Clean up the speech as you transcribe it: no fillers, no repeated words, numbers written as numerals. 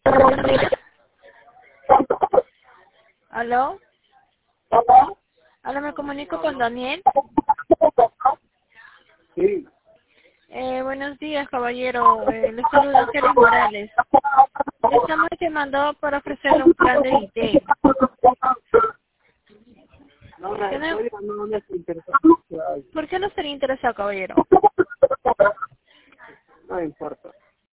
Buenos días. ¿Aló? Ahora me comunico con Daniel. Sí. Buenos días, caballero. Le saluda Kelly Morales. Le estamos llamando para ofrecerle un plan de IT. No, la ¿Tiene- historia no les interesa. ¿Por qué no estaría interesado, caballero? No importa.